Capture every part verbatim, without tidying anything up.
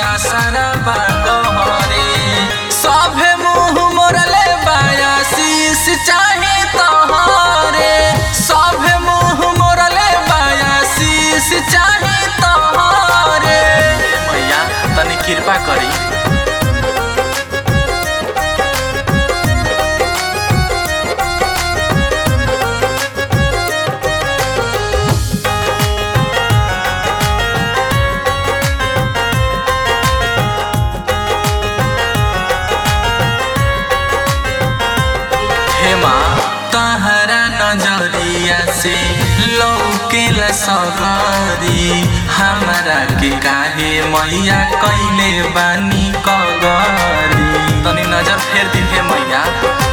आसरा बा गहरे सभे मुँह मोरले बाया शीश चाहे तोहरे सभे मुँह मोरले बाया शीश चाहे तोहरे मैया तनी कृपा करी। तहरा नजरिया से लौकेला सगरी हमरा के काहे मैया कैले बानी कगरी तनी नजर फेर दी हे मैया।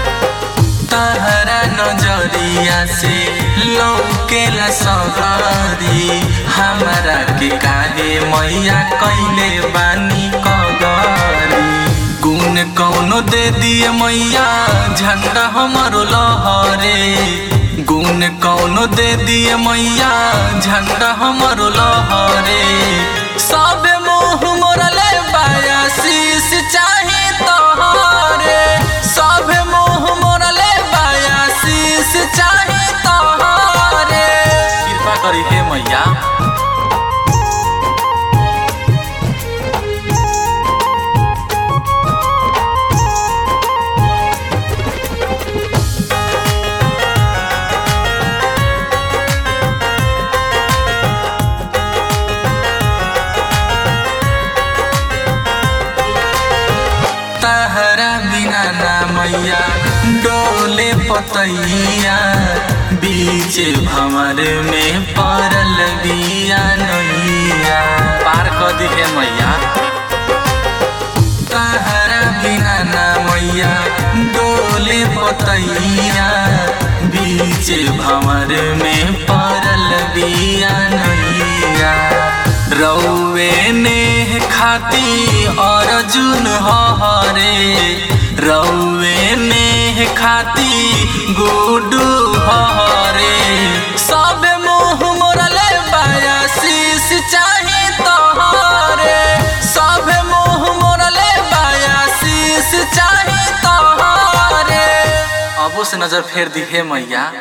तहरा नजरिया से लौकेला सगरी हमरा के काहे मैया कैले बानी कगरी गुण कौनो दे दिए मैया झंडा हमारो लहरे गुण कौनो दे दिए मैया झंडा हमारो लहरे सब मुँह मोरले बाया शीश चाहे तोहरे सब मुँह मोरले बाया शीश चाहे तोहरे कृपा करी हे मैया। तहरा बिना ना मैया डोले पतैया बीच भंवर में पड़ल बिया नैया पार कर दी हे मैया। तहरा बिना ना मैया डोले पतैया बीच भंवर में पड़ल बिया नैया रौवे ने खाती अर्जुन हरे रौवे ने खाती गुडू हरे सब मुँह मोरले बाया शीश चाहे तोहरे सब मुँह मोरले बाया शीश चाहे तोहरे। अबो से नजर फेर दी हे मैया।